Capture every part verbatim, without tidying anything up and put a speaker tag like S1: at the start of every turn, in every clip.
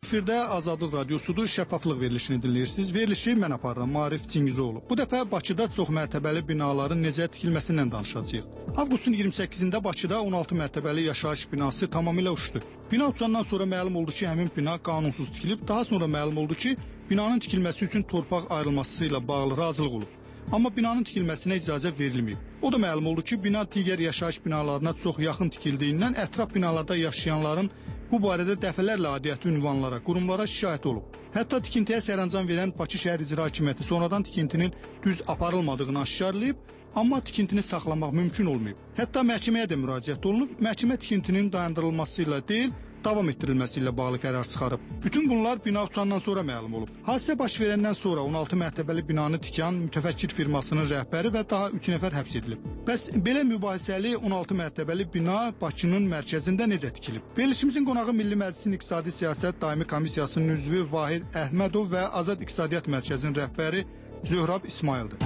S1: Efirdə Azadlıq Radiosudur, şəffaflıq verilişini dinləyirsiniz. Verilişi mən aparıram, Maarif Cingizoğlu. Bu dəfə Bakıda çox mərtəbəli binaların necə tikilməsindən danışacağıq. Avqustun iyirmi səkkizində Bakıda on altı mərtəbəli yaşayış binası tamamilə uçdu. Bina uçandan sonra məlum oldu ki, həmin bina qanunsuz tikilib. Daha sonra məlum oldu ki, binanın tikilməsi üçün torpaq ayrılması ilə bağlı razılıq olub. Amma binanın tikilməsinə icazə verilməyib. O da məlum oldu ki, bina digər yaşayış binalarına çox yaxın tikildiyindən ətraf binalarda yaşayanların bu barədə dəfələrlə aidiyyatı ünvanlara, qurumlara şikayət olub. Hətta tikintiyə sərəncam verən Bakı şəhər icra hakimiyyəti sonradan tikintinin düz aparılmadığını aşkarlayıb, amma tikintini saxlamaq mümkün olmayıb. Hətta məhkəməyə də müraciət olunub, məhkəmə tikintinin dayandırılması ilə deyil, davam etdirilməsi ilə bağlı qərar çıxarıb. Bütün bunlar bina uçandan sonra məlum olub. Hadisə baş verəndən sonra on altı mərtəbəli binanı tikən mütəfəkkir firmasının rəhbəri və daha üç nəfər həbs edilib. Bəs belə mübahisəli on altı mərtəbəli bina Bakının mərkəzində necə tikilib? Verilişimizin qonağı Milli Məclisin İqtisadi Siyasət Daimi Komissiyasının üzvü Vahid Əhmədov və Azad İqtisadiyyat Mərkəzinin rəhbəri Zöhrab İsmayıldır.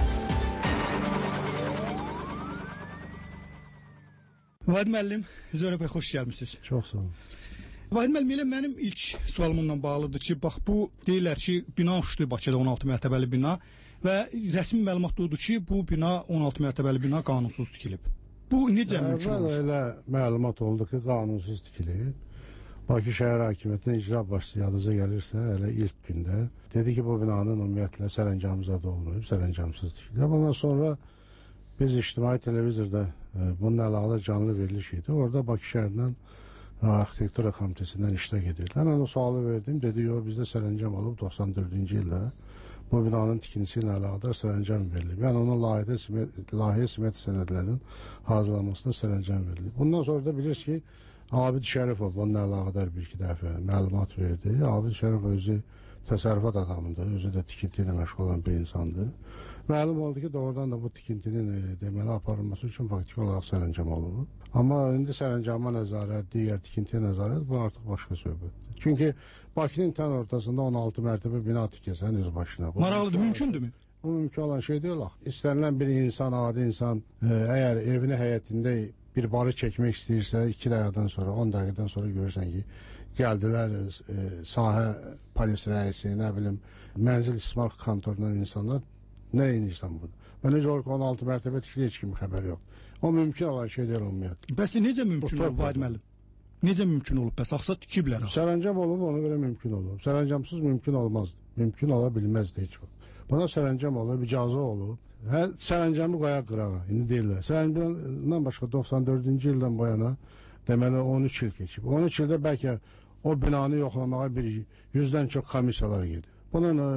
S1: Vahid müəllim, Zöhrab bəy, xoş gəlmisiniz.
S2: Çox sağ olun.
S1: Vahid müəllim, elə mənim ilk sualımla bağlıdır ki, bax bu deyirlər ki, bina uçdu Bakıda on altı mərtəbəli bina və rəsmi məlumat odur ki, bu bina on altı mərtəbəli bina qanunsuz tikilib. Bu necə mümkün olur?
S2: Elə məlumat oldu ki, qanunsuz tikilib. Bakı şəhər hakimiyyətinə icra başçısı yadınıza gəlirsə, elə ilk gündə dedi ki, bu binanın ümumiyyətlə sərəncamzadə olmayıb, sərəncamsız tikilib. Ondan sonra biz ictimai televizorda bununla əlaqədə canlı veriliş idi. Orada Bakı şəhərindən arxitektura komitəsindən iştirak edirlər. Mən o sualı verdim, dedi, yox, bizdə sərəncam olub doxsan dördüncü ildə bu binanın tikintisi ilə əlaqədar sərəncam verilib. Yəni onun layihə simət sənədlərinin hazırlanmasına sərəncam verilib. Bundan sonra da bilirsiniz ki, Abid Şərifov bununla əlaqədar bir-iki dəfə məlumat verdi. Abid Şərifov özü təsərrüfat adamıdır, özü də tikinti ilə məşğul olan bir insandır. Məlum oldu ki, doğrudan da bu tikintinin e, deməli aparılması üçün faktiki olaraq sərəncam olunub. Amma indi sərəncama nəzarət, digər tikintiyə nəzarət bu artıq başqa söhbətdir. Çünki Bakının tən ortasında on altı mərtəbə bina tikəsən öz başına.
S1: Maraqlıdır, mümkündürmü?
S2: Bu mümkün olan şey deyil. İstənilən bir insan, adi insan e, əgər evini həyətində bir barı çəkmək istəyirsə, iki dəqiqədən sonra, on dəqiqədən sonra görürsən ki, gəldilər e, sahə polis rəisi, nə bilim, mənzil istismar kontorundan insanlar, nə inirsən burada? Və necə olur ki, on altı mərtəbə tikili heç kimi xəbər yoxdur. O mümkün olan şey deyil ümumiyyətlə.
S1: Bəs necə mümkün olub, Vahid müəllim? Necə mümkün olub? Bəs axsa tikiblər?
S2: Sərəncam olub, ona görə mümkün olub. Sərəncamsız mümkün olmazdı. Mümkün ola bilməzdi heç vaxt. Buna sərəncam olub, icazə olub. Hə, sərəncamı qoyaq qırağa, indi deyirlər. Sərəncamdan başqa doxsan dördüncü ildən bu yana deməli on üç il keçib. on üç ildə bəlkə o binanı yoxlamağa bir yüzdən çox komissiyalar gedir. Bunun e,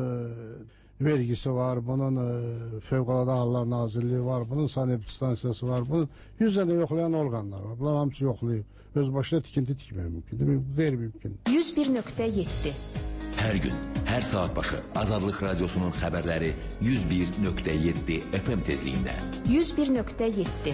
S2: vergisi var, bunun e, Fövqəladə Hallar Nazirliyi var, bunun sanitariya stansiyası var, bunun yüzdən də yoxlayan orqanlar var. Bunlar hamısı yoxlayıb. Öz başına tikinti tikmək mümkündür, qeyri-mümkün.
S3: yüz bir nöqtə yeddi
S4: Hər gün, hər saat başı Azadlıq Radiosunun xəbərləri yüz bir nöqtə yeddi F M tezliyində.
S3: yüz bir nöqtə yeddi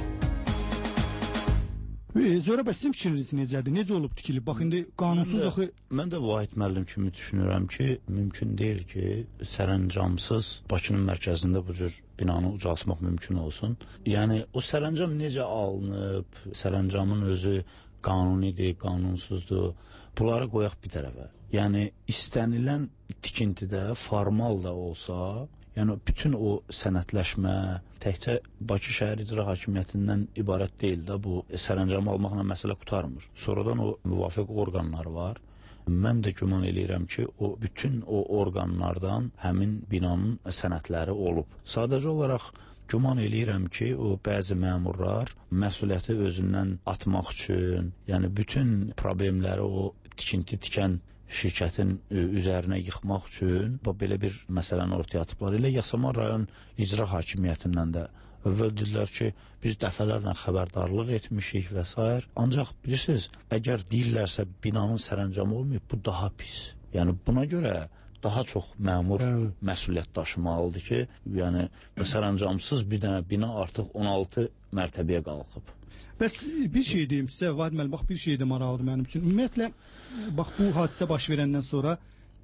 S1: Zöhrab bəy, sizin fikriniz necədir? Necə olub tikilib? Bax, indi qanunsuz axı...
S5: Mən də Vahid müəllim kimi düşünürəm ki, mümkün deyil ki, sərəncamsız Bakının mərkəzində bu cür binanı ucaltmaq mümkün olsun. Yəni, o sərəncam necə alınıb, sərəncamın özü qanunidir, qanunsuzdur, bunları qoyaq bir tərəfə. Yəni, istənilən tikintidə formal da olsa, yəni bütün o sənədləşmə təkcə Bakı şəhər icra hakimiyyətindən ibarət deyil də, bu sərəncam almaqla məsələ qurtarmır. Sonradan o müvafiq orqanlar var. Mən də güman eləyirəm ki, o bütün o orqanlardan həmin binanın sənədləri olub. Sadəcə olaraq güman eləyirəm ki, o bəzi məmurlar məsuliyyəti özündən atmaq üçün, yəni bütün problemləri o tikinti tikən şirkətin üzərinə yıxmaq üçün belə bir məsələni ortaya atıblar. Elə Yasamal rayon icra hakimiyyətindən də əvvəl dedilər ki, biz dəfələrlə xəbərdarlıq etmişik və s. Ancaq bilirsiniz, əgər deyirlərsə binanın sərəncamı olmayıb, bu daha pis. Yəni buna görə daha çox məmur Hə. məsuliyyət daşımalıdır ki, yəni sərəncamsız bir dənə bina artıq on altı mərtəbəyə qalxıb.
S1: Bəs bir şey deyim sizə, Vahid müəllim, bax bir şey də maraqlıdır mənim üçün. Ümumiyyətlə, bax bu hadisə baş verəndən sonra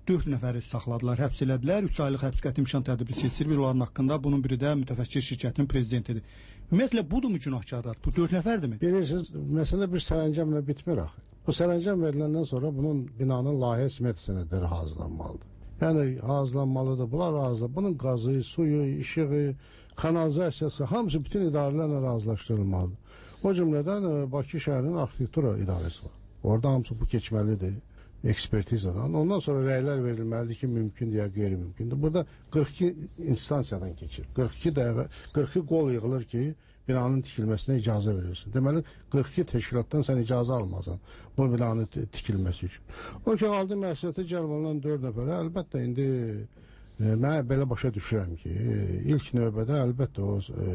S1: dörd nəfəri saxladılar, həbs elədilər. üç aylıq həbs qəti imkan tədbiri seçilir onların haqqında. Bunun biri də mütəfəkkir şirkətinin prezidentidir. Ümumiyyətlə budur günahkarlar? Bu dörd nəfərdirmi?
S2: Bilirsiniz, məsələ bir sərəncamla bitmir axı. Bu sərəncam veriləndən sonra bunun binanın layihə smet sənədləri hazırlanmalıdır. Yəni hazırlanmalıdır. Bunlar razı. Bunun qazı, suyu, işığı, kanalizasiyası hamısı bütün idarələrlə razılaşdırılmalıdır. O cümlədən Bakı şəhərinin arxitektura idarəsi var. Orada hamısı bu keçməlidir. Ekspertizadan. Ondan sonra rəylər verilməlidir ki, mümkün ya qeyri-mümkündür. Burada qırx iki instansiyadan keçir. qırx iki dəqiqə, qırx iki qol yığılır ki, binanın tikilməsinə icazə verirsin. Deməli, qırx iki təşkilatdan sən icazə almasan bu binanın tikilməsi üçün. O ki, aldı məsuliyyəti cəlb olunan dörd nəfərə, əlbəttə indi e, mən belə başa düşürəm ki, e, ilk növbədə əlbəttə o e,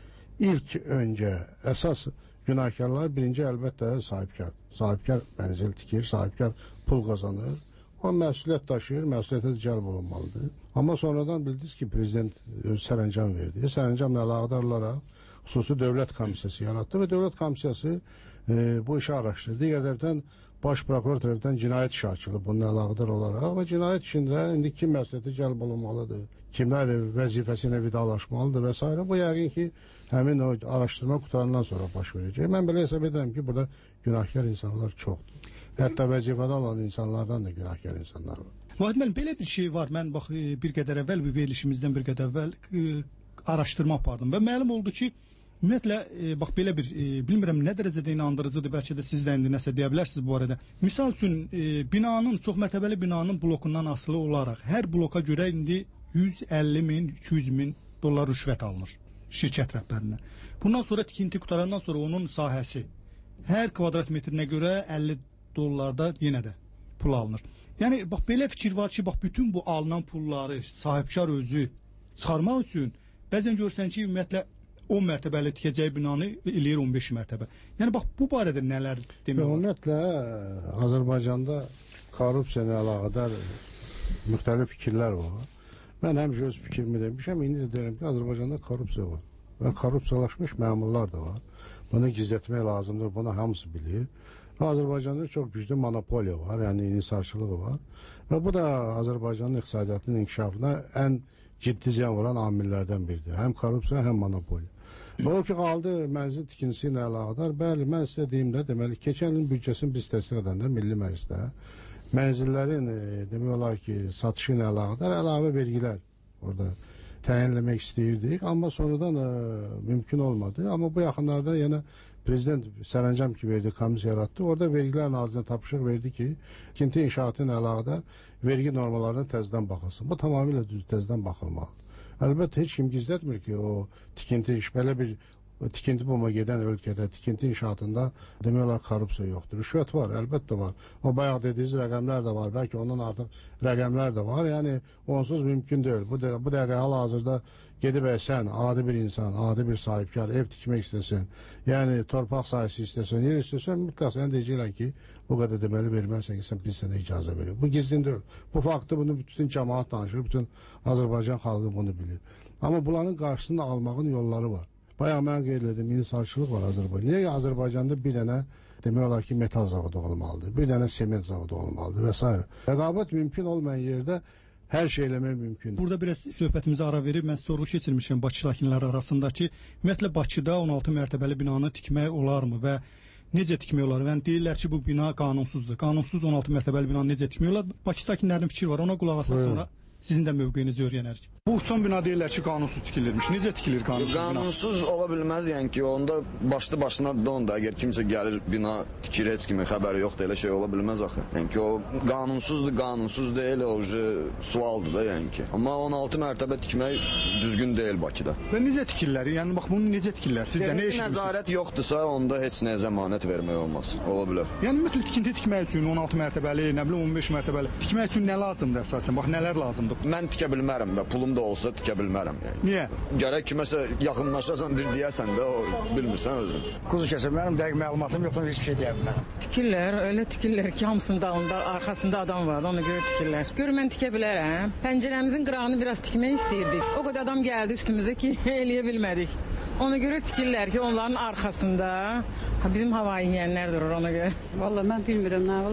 S2: ilk öncə əsas günahkarlar birinci əlbəttə sahibkar. Sahibkar mənzil tikir, sahibkar pul qazanır. O məsuliyyət daşıyır, məsuliyyətə cəlb olunmalıdır. Amma sonradan bildiniz ki, prezident öz sərəncam verdi. Sərəncamla əlaqədar olaraq xüsusi dövlət komissiyası yaratdı və dövlət komissiyası e, bu işi araşdırdı. Digər tərəfdən baş prokuror tərəfindən cinayət işi açılıb bununla əlaqədar olaraq və cinayət işində indi kim məsuliyyətə cəlb olunmalıdır, kimlər vəzifəsinə vidalaşmalıdır və s. Bu yəqin ki, həmin o araşdırma qutarandan sonra baş verəcək. Mən belə hesab edirəm ki, burada günahkar insanlar çoxdur. Hətta vəzifədə olan insanlardan da günahkar insanlar var.
S1: Vahid müəllim, belə bir şey var. Mən bax bir qədər əvvəl, bir verilişimizdən bir qədər əvvəl e, araşdırma apardım və məlum oldu ki, ümumiyyətlə e, bax belə bir e, bilmirəm nə dərəcədə inandırıcıdır, bəlkə də siz də indi nəsə deyə bilərsiniz bu arada. Misal üçün e, binanın, çox mərtəbəli binanın blokundan asılı olaraq hər bloka görə indi yüz əlli min, iki yüz min dollar rüşvət alınır şirkət rəhbərinə. Bundan sonra tikinti qutarandan sonra onun sahəsi hər kvadrat metrinə görə əlli dollarda yenə də pul alınır. Yəni bax belə fikir var ki, bax bütün bu alınan pulları sahibkar özü çıxarmaq üçün bəzən görsən ki, ümumiyyətlə on mərtəbəli tikəcəyi binanı eləyir on beş mərtəbə. Yəni bax bu barədə nələr demək olar?
S2: Ümumiyyətlə Azərbaycanda korrupsiya ilə əlaqədar müxtəlif fikirlər var. Mən həmişə öz fikrimi demişəm, indi də deyirəm ki, Azərbaycanda korrupsiya var. Və korrupsiyalaşmış məmurlar da var. Bunu gizlətmək lazımdır, bunu hamısı bilir. Və Azərbaycanda çox güclü monopoliya var, yəni inhisarçılığı var. Və bu da Azərbaycanın iqtisadiyyatının inkişafına ən ciddi ziyan vuran amillərdən biridir. Həm korrupsiya, həm monopoliya. Və o ki, qaldı mənzil tikintisi ilə əlaqədar. Bəli, mən sizə deyim də, deməli, keçən ilin büdcəsini biz təsdiq edəndə Milli Məclisdə mənzillərin e, demək olar ki, satışı ilə əlaqədar əlavə vergilər orada təyinləmək istəyirdik. Amma sonradan e, mümkün olmadı. Amma bu yaxınlarda yenə prezident sərəncam ki verdi, komissiya yaratdı. Orada vergilər nazirində tapşırıq verdi ki, tikinti inşaatı ilə əlaqədar vergi normalarına təzədən baxılsın. Bu tamamilə düz təzədən baxılmalıdır. Əlbəttə, heç kim gizlətmir ki, o tikinti iş, belə bir tikinti buma gedən ölkədə, tikinti inşaatında demək olar korrupsiya yoxdur. Rüşvət var, əlbəttə var. O bayaq dediyiniz rəqəmlər də var, bəlkə ondan artıq rəqəmlər də var. Yəni, onsuz mümkün deyil. Bu, də, bu dəqiqə hal-hazırda gedib sən, adi bir insan, adi bir sahibkar, ev tikmək istəsən, yəni torpaq sahəsi istəsən, yer istəsən, mütləq sənə deyəcəklər ki, bu qədər deməli verməlisən ki, sən biz sənə icazə veriyor. Bu gizlin deyil. Bu faktı bunu bütün cəmaat danışır, bütün Azərbaycan xalqı bunu bilir. Amma bunların qarşısını almağın yolları var. Bayaq mən qeyd edim, inhisarçılıq var Azərbaycanda. Niyə Azərbaycanda bir dənə demək olar ki, metal zavodu olmalıdır, bir dənə sement zavodu olmalıdır və s. Rəqabət mümkün olmayan yerdə hər şey eləmək mümkündür.
S1: Burada biraz söhbətimizə ara verib, mən sorğu keçirmişəm Bakı sakinləri arasındakı. Ümumiyyətlə Bakıda on altı mərtəbəli binanı tikmək olarmı və necə tikmək olar? Yəni deyirlər ki, bu bina qanunsuzdur. Qanunsuz on altı mərtəbəli binanı necə tikmək olar? Bakı sakinlərinin fikri var. Ona qulaq asaq sonra sizin də mövqeyinizi öyrənərik. Bu son bina deyirlər ki, qanunsuz tikilirmiş. Necə tikilir qanunsuz bina?
S6: Qanunsuz ola bilməz, yəni ki, onda başlı başına da onda əgər kimsə gəlir bina tikir, heç kimin xəbəri yoxdur, elə şey ola bilməz axı. Yəni ki, o qanunsuzdur, qanunsuz deyil, o sualdır da, yəni ki. Amma on altı mərtəbə tikmək düzgün deyil Bakıda. Və
S1: necə tikirlər? Yəni bax bunu necə tikirlər? Sizcə nə eşidirsiniz?
S6: Nəzarət yoxdursa, onda heç nə zəmanət vermək olmaz. Ola bilər.
S1: Yəni ümumiyyətlə tikinti tikmək üçün on altı mərtəbəli, nə bilim on beş mərtəbəli tikmək üçün nə lazımdır əsasən? Bax nələr lazımdır?
S6: Mən tikə bilmərəm də, pulum da olsa tikə bilmərəm. Yəni.
S1: Niyə?
S6: Gərək kiməsə yaxınlaşasan, bir deyəsən də, o bilmirsən özün.
S7: Quzu kəsəm, mənim dəqiq məlumatım yoxdur, heç bir şey deyə bilmərəm. Tikirlər, elə tikirlər ki, hamısının dalında, arxasında adam var, ona görə tikirlər. Gör, mən tikə bilərəm. Pəncərəmizin qırağını biraz tikmək istəyirdik. O qədər adam gəldi üstümüzə ki, eləyə bilmədik. Ona görə tikirlər ki, onların arxasında bizim hava yiyənlər durur ona görə.
S8: Vallahi mən bilmirəm, nə oğlum.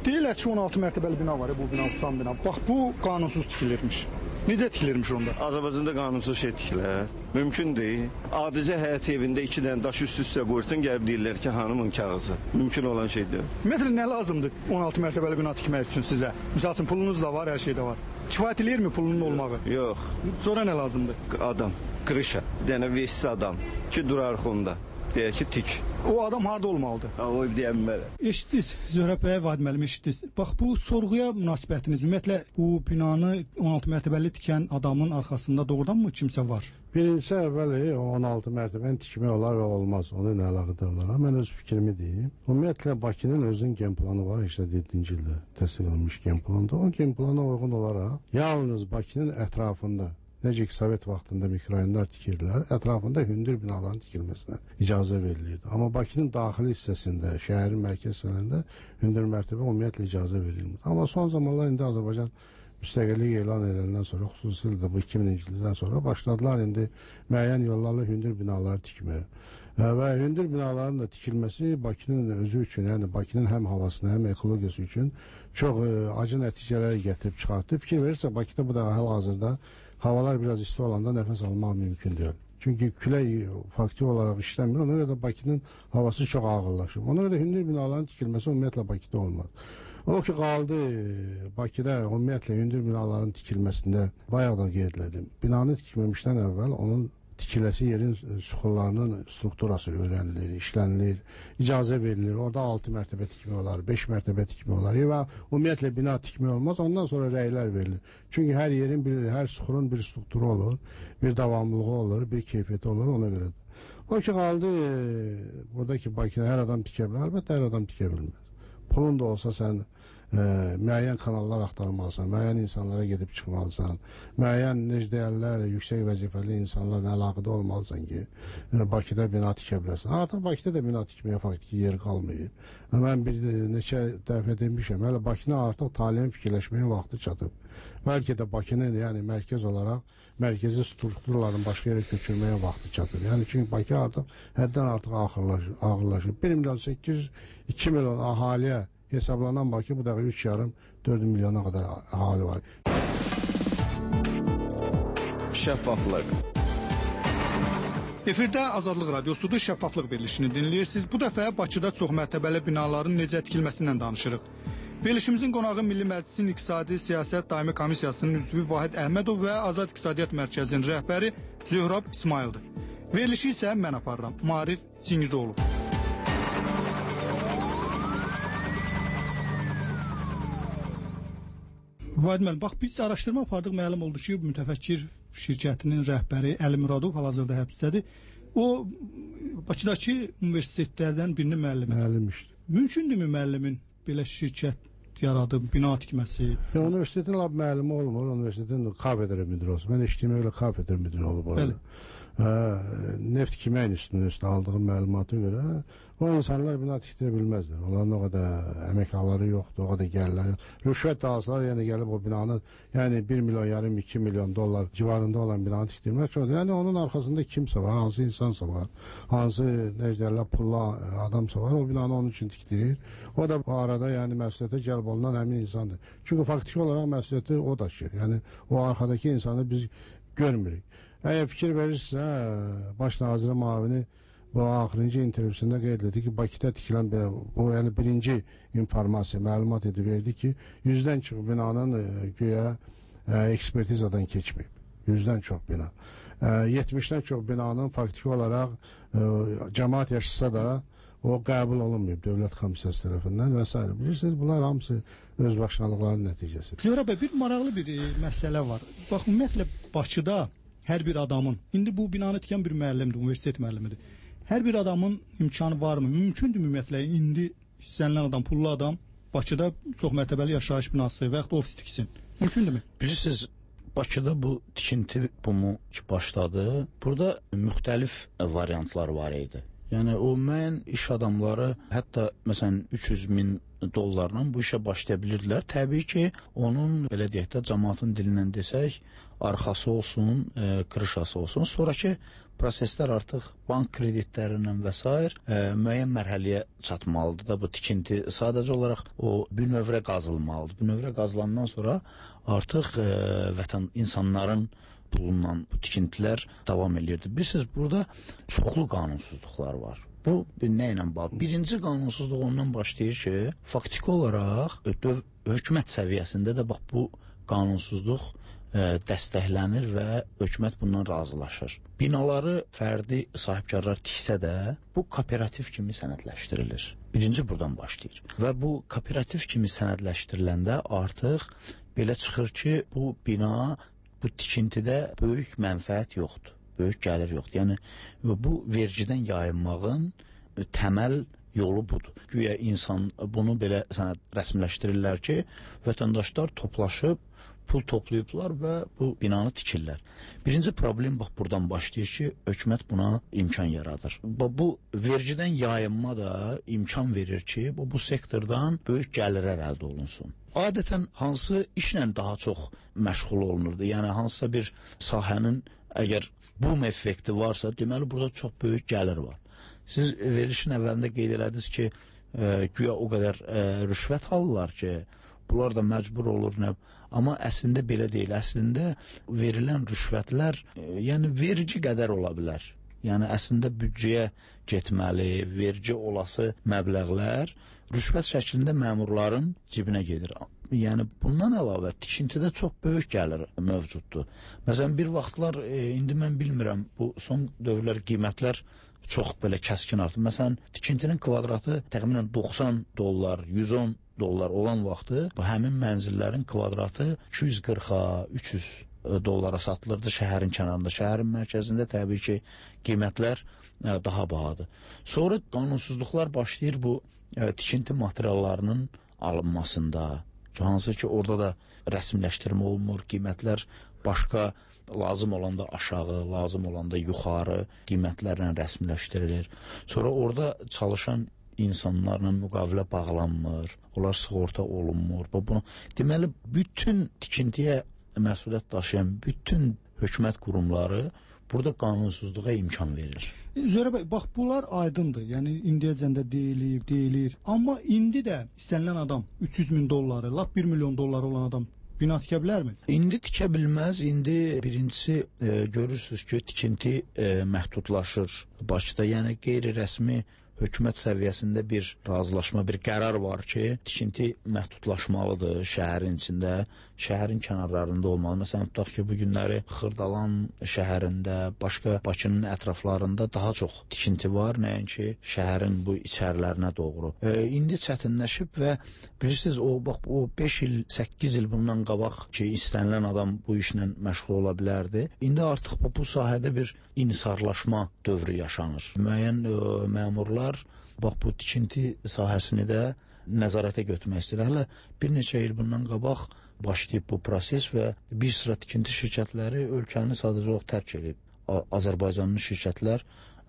S1: Deyirlər ki, on altı mərtəbəli bina var, ya, bu bina, uçan bina. Bax, bu qanunsuz tikilirmiş. Necə tikilirmiş onda?
S8: Azərbaycanda qanunsuz şey tikilər. Mümkün deyil. Adicə həyat evində iki dənə daş üst-üstə qoyursan, gəlib deyirlər ki, hanımın kağızı. Mümkün olan şey deyil.
S1: Ümumiyyətlə, nə lazımdır on altı mərtəbəli bina tikmək üçün sizə? Misal üçün, pulunuz da var, hər şey də var. Kifayət eləyirmi pulunun olmağı?
S8: Yox.
S1: Sonra nə lazımdır?
S8: Adam, qırışa, dənə vesiz adam ki, durar xonda. Deyək ki, tik.
S1: O adam harda olmalıdır?
S8: Ha, o deyəm mən.
S1: Eşitdiniz, Zöhrəb bəy, Vahid müəllim, eşitdiniz. Bax, bu sorğuya münasibətiniz, ümumiyyətlə, bu binanı on altı mərtəbəli tikən adamın arxasında doğrudan mı kimsə var?
S2: Birincisi, əvvəli on altı mərtəbəni tikmək olar və olmaz. Onu nə əlaqədə olar? Mən öz fikrimi deyim. Ümumiyyətlə, Bakının özünün gen planı var, səksən yeddinci ildə təsdiq edilmiş gen planda. O gen plana uyğun olaraq, yalnız Bakının ətrafında, necə ki, Sovet vaxtında mikrorayonlar tikirdilər, ətrafında hündür binaların tikilməsinə icazə verilirdi. Amma Bakının daxili hissəsində, şəhərin mərkəz hissələrində hündür mərtəbə ümumiyyətlə icazə verilmir. Amma son zamanlar indi Azərbaycan müstəqillik elan ediləndən sonra, xüsusilə də bu iki minci ildən sonra başladılar indi müəyyən yollarla hündür binaları tikməyə. Və hündür binaların da tikilməsi Bakının özü üçün, yəni Bakının həm havasına, həm ekologiyası üçün çox acı nəticələr gətirib çıxartdı. Fikir verirsə, Bakıda bu da hal-hazırda havalar biraz isti olanda nəfəs almaq mümkün deyil. Çünki külək fakti olaraq işləmir. Ona görə də Bakının havası çox ağırlaşıb. Ona görə də hündür binaların tikilməsi ümumiyyətlə Bakıda olmaz. O ki, qaldı Bakıda ümumiyyətlə hündür binaların tikilməsində bayaq da qeyd etdim. Binanı tikməmişdən əvvəl onun tikiləsi yerin süxurlarının strukturası öyrənilir, işlənilir, icazə verilir. Orada altı mərtəbə tikmək olar, beş mərtəbə tikmək olar və ümumiyyətlə bina tikmək olmaz. Ondan sonra rəylər verilir. Çünki hər yerin, bir, hər süxurun bir strukturu olur, bir davamlılığı olur, bir keyfiyyəti olur, ona görə də. O ki, qaldı buradakı Bakıda hər adam tikə bilər, əlbəttə hər adam tikə bilməz. Pulun da olsa sən e, müəyyən kanallar axtarmalısan, müəyyən insanlara gedib çıxmalısan, müəyyən necə deyərlər, yüksək vəzifəli insanlarla əlaqədə olmalısan ki, e, Bakıda bina tikə bilərsən. Artıq Bakıda da bina tikməyə faktiki yer qalmayıb. Mən bir neçə dəfə demişəm, hələ Bakına artıq talihin fikirləşməyə vaxtı çatıb. Bəlkə də Bakının, yəni mərkəz olaraq mərkəzi strukturların başqa yerə köçürməyə vaxtı çatır. Yəni çünki Bakı artıq həddən artıq ağırlaşır. ağırlaşır. bir milyon səkkiz yüz iki milyon ahaliyə hesablanan Bakı bu dəqiqə üç yarım dörd milyona qədər ahali var.
S4: Şəffaflıq.
S1: Efirdə Azadlıq Radiosudur, şəffaflıq verilişini dinləyirsiniz. Bu dəfə Bakıda çoxmərtəbəli binaların necə tikilməsindən danışırıq. Verilişimizin qonağı Milli Məclisin İqtisadi Siyasət Daimi Komissiyasının üzvü Vahid Əhmədov və Azad İqtisadiyyat Mərkəzinin rəhbəri Zöhrab İsmayıldır. Verilişi isə mən aparıram, Maarif Çingizoğlu. Vahid müəllim, bax biz araşdırma apardıq, məlum oldu ki, mütəfəkkir şirkətinin rəhbəri Əli Muradov hal-hazırda həbsdədir. O Bakıdakı universitetlərdən birinin müəllimi.
S2: Müəllimmişdir.
S1: Mümkündürmü müəllimin belə şirkət yaradıb, bina tikməsi?
S2: Ya, universitetin lab müəllimi olmur, universitetin kafedra müdürü olsun. Mən eşitdiyimə görə kafedra müdürü olub orada. Hə, neft kimya institutunun üstündə aldığım məlumata görə o insanlar bina tikdirə bilməzlər. Onların o qədər əməkdaşları yoxdur, o qədər gəlirlər. Rüşvət də alsalar, yəni gəlib o binanı, yəni bir milyon, yarım, iki milyon dollar civarında olan binanı tikdirmək çoxdur. Yəni onun arxasında kimsə var, hansı insansa var, hansı necələrlə pulla adamsa var, o binanı onun üçün tikdirir. O da bu arada yəni məsuliyyətə cəlb olunan həmin insandır. Çünki faktiki olaraq məsuliyyəti o daşıyır. Yəni o arxadakı insanı biz görmürük. Əgər fikir verirsə, baş naziri müavini bu axırıncı intervyusunda qeyd etdi ki, Bakıda tikilən bu yəni birinci informasiya, məlumat edib verdi ki, yüzdən çox binanın e, güya e, ekspertizadan keçməyib. Yüzdən çox bina. E, yetmişdən çox binanın faktiki olaraq e, cəmaət yaşasa da o qəbul olunmayıb dövlət komissiyası tərəfindən və s. Bilirsiniz, bunlar hamısı özbaşınalıqların nəticəsi.
S1: Zöhrəb bəy, bir maraqlı bir e, məsələ var. Bax, ümumiyyətlə Bakıda hər bir adamın, indi bu binanı tikən bir müəllimdir, universitet müəllimidir. Hər bir adamın imkanı varmı? Mümkündür ümumiyyətlə indi istənilən adam, pullu adam Bakıda çox mərtəbəli yaşayış binası və yaxud ofis tiksin. Mümkündürmü?
S5: Bilirsiniz, Bakıda bu tikinti bumu ki başladı. Burada müxtəlif variantlar var idi. Yəni o müəyyən iş adamları hətta məsələn üç yüz min dollarla bu işə başlaya bilirdilər. Təbii ki, onun belə deyək də cəmaatın dilindən desək, arxası olsun, e, krışası olsun. Sonrakı proseslər artıq bank kreditlərindən və s. E, müəyyən mərhələyə çatmalıdır da bu tikinti. Sadəcə olaraq o bünövrə qazılmalıdır. Bünövrə qazılandan sonra artıq e, vətən insanların pulundan bu tikintilər davam edirdi. Bilirsiniz, burada çoxlu qanunsuzluqlar var. Bu nə ilə bağlı? Birinci qanunsuzluq ondan başlayır ki, faktiki olaraq hökumət səviyyəsində də bax bu qanunsuzluq ə, dəstəklənir və hökumət bundan razılaşır. Binaları fərdi sahibkarlar tiksə də bu kooperativ kimi sənədləşdirilir. Birinci buradan başlayır. Və bu kooperativ kimi sənədləşdiriləndə artıq belə çıxır ki, bu bina, bu tikintidə böyük mənfəət yoxdur. Böyük gəlir yoxdur. Yəni, bu vergidən yayınmağın təməl yolu budur. Güya insan bunu belə sənəd rəsmiləşdirirlər ki, vətəndaşlar toplaşıb, pul toplayıblar və bu binanı tikirlər. Birinci problem bax buradan başlayır ki, hökumət buna imkan yaradır. Bu vergidən yayınma da imkan verir ki, bu, bu sektordan böyük gəlirlər əldə olunsun. Adətən hansı işlə daha çox məşğul olunurdu? Yəni, hansısa bir sahənin əgər boom effekti varsa, deməli burada çox böyük gəlir var. Siz verilişin əvvəlində qeyd elədiniz ki, e, güya o qədər e, rüşvət alırlar ki, bunlar da məcbur olur, nə? Amma əslində belə deyil. Əslində verilən rüşvətlər, e, yəni vergi qədər ola bilər. Yəni əslində büdcəyə getməli, vergi olası məbləğlər rüşvət şəklində məmurların cibinə gedir. Yəni bundan əlavə tikintidə çox böyük gəlir mövcuddur. Məsələn, bir vaxtlar, e, indi mən bilmirəm, bu son dövrlər qiymətlər çox belə kəskin artır. Məsələn, tikintinin kvadratı təxminən doxsan dollar, yüz on dollar olan vaxtı bu həmin mənzillərin kvadratı iki yüz qırxa, üç yüz dollara satılırdı şəhərin kənarında. Şəhərin mərkəzində təbii ki, qiymətlər e, daha bahadır. Sonra qanunsuzluqlar başlayır bu e, tikinti materiallarının alınmasında. Hansı ki, orada da rəsmiləşdirmə olunmur, qiymətlər başqa, lazım olanda aşağı, lazım olanda yuxarı qiymətlərlə rəsmiləşdirilir. Sonra orada çalışan insanlarla müqavilə bağlanmır, onlar sığorta olunmur. Bunu, deməli, bütün tikintiyə məsuliyyət daşıyan bütün hökumət qurumları burada qanunsuzluğa imkan verir.
S1: Zörə bəy, bax bunlar aydındır. Yəni indiyəcən də deyilir, deyilir. Amma indi də istənilən adam üç yüz min dolları, lap bir milyon dolları olan adam bina tikə bilərmi?
S5: İndi tikə bilməz. İndi birincisi e, görürsünüz ki, tikinti e, məhdudlaşır Bakıda. Yəni qeyri-rəsmi hökumət səviyyəsində bir razılaşma, bir qərar var ki, tikinti məhdudlaşmalıdır şəhərin içində, şəhərin kənarlarında olmalı. Məsələn, tutaq ki, bu günləri Xırdalan şəhərində, başqa Bakının ətraflarında daha çox tikinti var, nəinki şəhərin bu içərilərinə doğru. E, indi çətinləşib və bilirsiniz, o, bax, o beş il, səkkiz il bundan qabaq ki, istənilən adam bu işlə məşğul ola bilərdi. İndi artıq bu, bu sahədə bir insarlaşma dövrü yaşanır. Müəyyən e, məmurlar bax bu tikinti sahəsini də nəzarətə götürmək istəyir. Hələ bir neçə il bundan qabaq başlayıb bu proses və bir sıra tikinti şirkətləri ölkəni sadəcə olaraq tərk edib. Azərbaycanlı şirkətlər,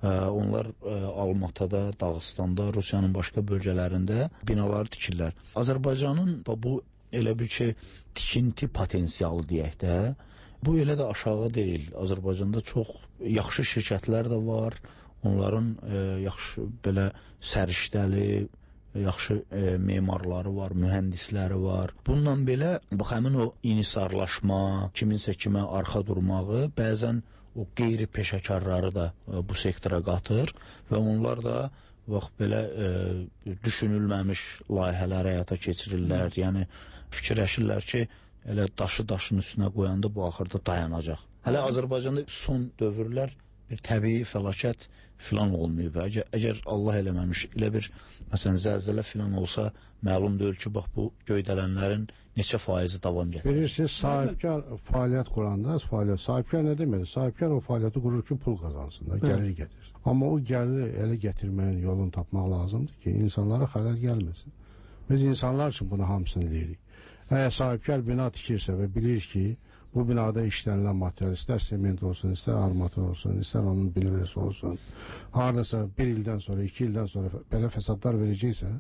S5: onlar Almatada, Dağıstanda, Rusiyanın başqa bölgələrində binaları tikirlər. Azərbaycanın bu elə bir ki, tikinti potensialı deyək də, bu elə də aşağı deyil. Azərbaycanda çox yaxşı şirkətlər də var. Onların e, yaxşı belə səriştəli, yaxşı e, memarları var, mühəndisləri var. Bununla belə bax həmin o inisarlaşma, kiminsə kimə arxa durmağı bəzən o qeyri-peşəkarları da e, bu sektora qatır və onlar da bax belə e, düşünülməmiş layihələr həyata keçirirlər. Hmm. Yəni fikirləşirlər ki, elə daşı daşın üstünə qoyanda bu axırda dayanacaq. Hələ Azərbaycanda son dövrlər bir təbii fəlakət filan olmayıb. Əgər, əgər Allah eləməmiş, elə bir məsələn zəlzələ filan olsa, məlum deyil ki, bax bu göydələnlərin neçə faizi davam gətirir.
S2: Bilirsiniz, sahibkar fəaliyyət quranda, fəaliyyət, sahibkar nə deməkdir? Sahibkar o fəaliyyəti qurur ki, pul qazansın da, gəlir gətirir. Amma o gəliri elə gətirməyin yolunu tapmaq lazımdır ki, insanlara xələl gəlməsin. Biz insanlar üçün bunu hamısını deyirik. Əgər sahibkar bina tikirsə və bilir ki, bu binada işlənilən material, istər sement olsun, istər armatur olsun, istər onun bünövrəsi olsun, haradasa bir ildən sonra, iki ildən sonra belə fəsadlar verəcəksə,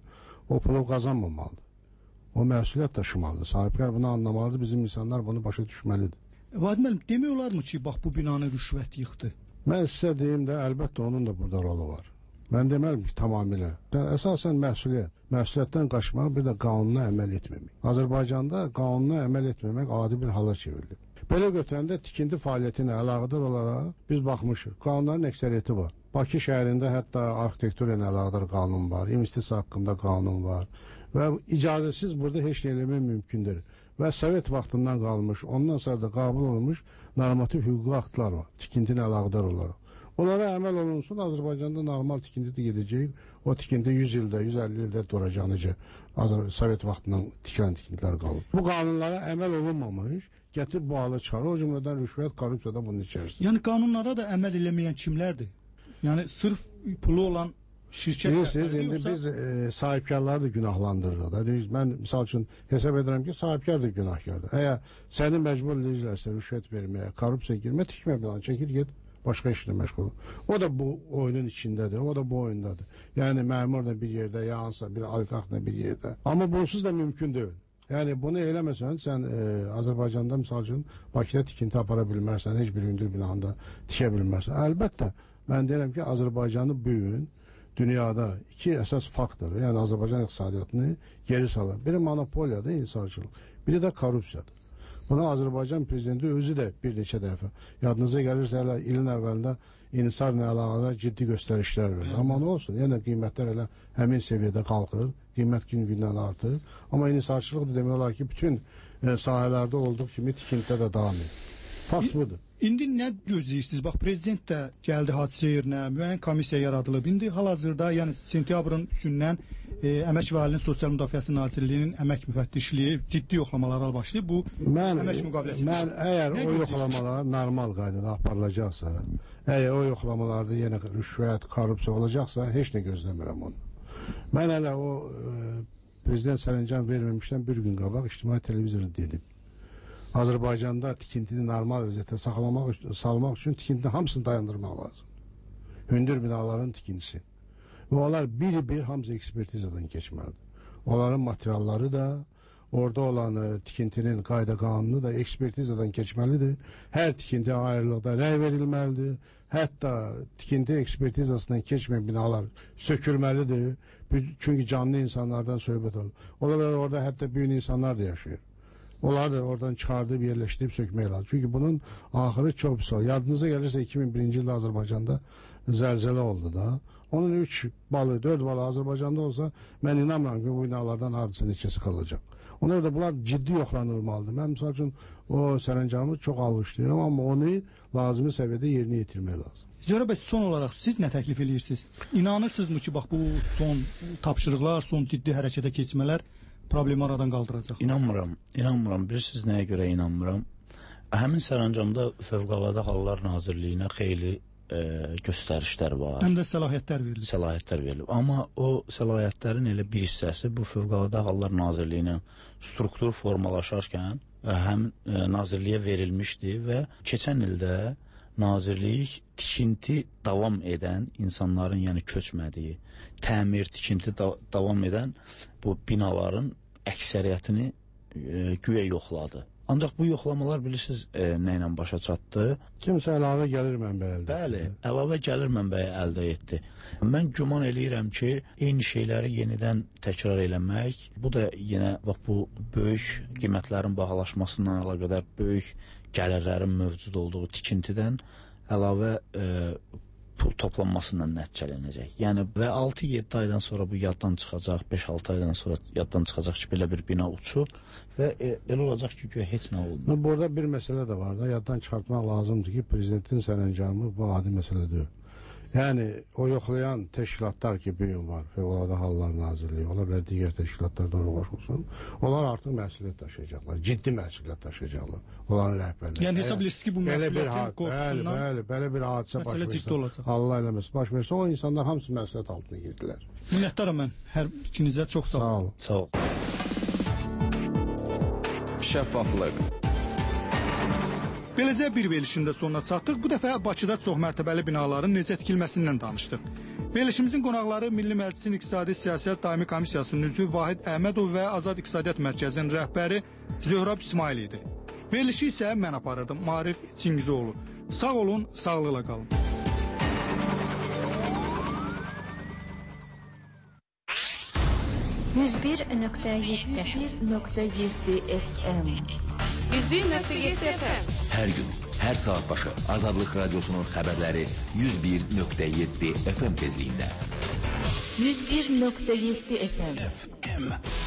S2: o pulu qazanmamalıdır. O məsuliyyət daşımalıdır. Sahibkar bunu anlamalıdır, bizim insanlar bunu başa düşməlidir.
S1: Vahid müəllim, demək olar mı ki, bax bu binanı rüşvət yıxdı?
S2: Mən sizə deyim də, əlbəttə onun da burada rolu var. Mən deməliyim ki, tamamilə. Yəni, əsasən məsuliyyət. Məsuliyyətdən qaçmaq, bir də qanuna əməl etməmək. Azərbaycanda qanuna əməl etməmək adi bir hala çevrilib. Belə götürəndə tikinti fəaliyyəti ilə əlaqədar olaraq biz baxmışıq. Qanunların əksəriyyəti var. Bakı şəhərində hətta arxitektura ilə əlaqədar qanun var, investisiya haqqında qanun var və icazəsiz burada heç nə eləmək mümkündür. Və Sovet vaxtından qalmış, ondan sonra da qəbul olunmuş normativ hüquqi aktlar var, tikinti ilə əlaqədar olaraq. Onlara əməl olunsun, Azərbaycanda normal tikinti də gedəcək, o tikinti yüz ildə, yüz əlli ildə duracağınca Sovet vaxtından tikilən tikintilər qalır. Bu qanunlara əməl olunmamış, gətir bu halı çıxarır, o cümlədən rüşvət, korrupsiya da bunun içərisində.
S1: Yəni qanunlara da əməl eləməyən kimlərdir? Yəni sırf pulu olan şirkət...
S2: Bilirsiniz, indi yoxsa... biz e, sahibkarları da günahlandırırıq da. Deyir, mən misal üçün hesab edirəm ki, sahibkar da günahkardır. Əgər səni məcbur edəcəklərsə rüşvət verməyə, korrupsiya girmə, tikmə bilan, çəkir get, başqa işlə məşğul ol. O da bu oyunun içindədir, o da bu oyundadır. Yəni məmur da bir yerdə, ya hansısa bir oliqarx da bir yerdə. Amma bunsuz da mümkün deyil. Yəni bunu eləməsən, sən e, Azərbaycanda misal üçün Bakıda tikinti apara bilmərsən, heç bir hündür binanda tikə bilmərsən. Əlbəttə, mən deyirəm ki, Azərbaycanı bu gün dünyada iki əsas faktor, yəni Azərbaycan iqtisadiyyatını geri salır. Biri monopoliyadır, insarçılıq, biri də korrupsiyadır. Buna Azərbaycan prezidenti özü də bir neçə dəfə, yadınıza gəlirsə, hələ ilin əvvəlində insarla əlaqədar ciddi göstərişlər verir. Amma nə olsun, yenə qiymətlər elə həmin səviyyədə qalxır, qiymət gün-gündən artır. Amma insarçılıq da demək olar ki, bütün e, sahələrdə olduğu kimi tikintidə də davam edir. Fakt budur.
S1: İndi nə gözləyirsiniz? Bax, prezident də gəldi hadisə yerinə, müəyyən komissiya yaradılıb. İndi hal-hazırda, yəni sentyabrın üçündən e, Əmək və Əhalinin Sosial Müdafiəsi Nazirliyinin əmək müfəttişliyi ciddi yoxlamalara başlayıb. Bu
S2: mən,
S1: əmək müqaviləsi.
S2: Mən əgər o yoxlamalar normal qaydada aparılacaqsa, əgər o yoxlamalarda yenə rüşvət, korrupsiya olacaqsa, heç nə gözləmirəm onu. Mən hələ o e, prezident sərəncam verməmişdən bir gün qabaq ictimai televizorda dedim. Azərbaycanda tikintini normal vəziyyətdə saxlamaq, salmaq üçün tikintini hamısını dayandırmaq lazım. Hündür binaların tikintisi. Və onlar bir-bir hamısı ekspertizadan keçməlidir. Onların materialları da, orada olan e, tikintinin qayda qanunu da ekspertizadan keçməlidir. Hər tikinti ayrılıqda rəy verilməlidir. Hətta tikinti ekspertizasından keçməyən binalar sökülməlidir. Çünki canlı insanlardan söhbət olur. Onlar orada hətta büyük insanlar da yaşayır. Onlar da oradan çıxardıb, yerləşdirib sökmək lazım. Çünki bunun axırı çox pis olur. Yadınıza gəlirsə iki min birinci ildə Azərbaycanda zəlzələ oldu da. Onun üç balı, dörd balı Azərbaycanda olsa, mən inanmıram ki, bu binalardan hardasa neçəsi qalacaq. Ona da bunlar ciddi yoxlanılmalıdır. Mən misal üçün o sərəncamı çox alışlayıram, amma onu lazımi səviyyədə yerinə yetirmək lazım.
S1: Zöhrə bəy, son olaraq siz nə təklif edirsiniz? İnanırsınızmı ki, bax bu son tapşırıqlar, son ciddi hərəkətə keçmələr problemi aradan qaldıracaq?
S5: İnanmıram, inanmıram. Bilirsiniz nəyə görə inanmıram? Həmin sərəncamda Fövqəladə Hallar Nazirliyinə xeyli e, göstərişlər var.
S1: Həm də səlahiyyətlər verilir.
S5: Səlahiyyətlər verilir. Amma o səlahiyyətlərin elə bir hissəsi bu Fövqəladə Hallar Nazirliyinin struktur formalaşarkən həm e, nazirliyə verilmişdi və keçən ildə Nazirlik tikinti davam edən insanların, yəni köçmədiyi, təmir, tikinti da davam edən bu binaların əksəriyyətini e, güya yoxladı. Ancaq bu yoxlamalar bilirsiniz e, nə ilə başa çatdı?
S2: Kimsə əlavə gəlir mənbəyi əldə
S5: Bəli, əlavə gəlir mənbəyi əldə etdi. Mən güman eləyirəm ki, eyni şeyləri yenidən təkrar eləmək, bu da yenə bax, bu böyük qiymətlərin bahalaşmasından əlaqədar böyük gəlirlərin mövcud olduğu tikintidən əlavə e, pul toplanmasından nəticələnəcək. Yəni və altı yeddi aydan sonra bu yaddan çıxacaq, beş altı aydan sonra yaddan çıxacaq ki, belə bir bina uçur və e, elə olacaq ki, güya heç nə olmur.
S2: Burada bir məsələ də var da, yaddan çıxartmaq lazımdır ki, prezidentin sərəncamı bu adi məsələ deyil. Yəni o yoxlayan təşkilatlar ki, bu gün var, Fövqəladə Hallar Nazirliyi, ola bilər digər təşkilatlardan qoş olsun, onlar artıq məsuliyyət daşıyacaqlar, ciddi məsuliyyət daşıyacaqlar, onların rəhbərləri.
S1: Yəni hesab edirsiniz ki, bu məsuliyyətin qorxusundan
S2: bəli, bəli, belə bir hadisə baş
S1: versə,
S2: Allah eləməsin, baş versə, o insanlar hamısı məsuliyyət altına girdilər.
S1: Minnətdaram mən hər ikinizə, çox sağ olun.
S5: Sağ olun.
S4: Şəffaflıq.
S1: Beləcə bir verilişin də sonuna çatdıq. Bu dəfə Bakıda çoxmərtəbəli binaların necə tikilməsindən danışdıq. Verilişimizin qonaqları Milli Məclisin İqtisadi Siyasət Daimi Komissiyasının üzvü Vahid Əhmədov və Azad İqtisadiyyat Mərkəzinin rəhbəri Zöhrab İsmail idi. Verilişi isə mən aparırdım, Maarif Çingizoğlu. Sağ olun, sağlıqla qalın.
S3: yüz bir nöqtə yeddi nöqtə yeddi F M
S9: yüz bir nöqtə yeddi F M.
S4: Hər gün, hər saat başı Azadlıq Radiosunun xəbərləri yüz bir nöqtə yeddi F M tezliyində.
S3: yüz bir nöqtə yeddi F M.
S5: F M.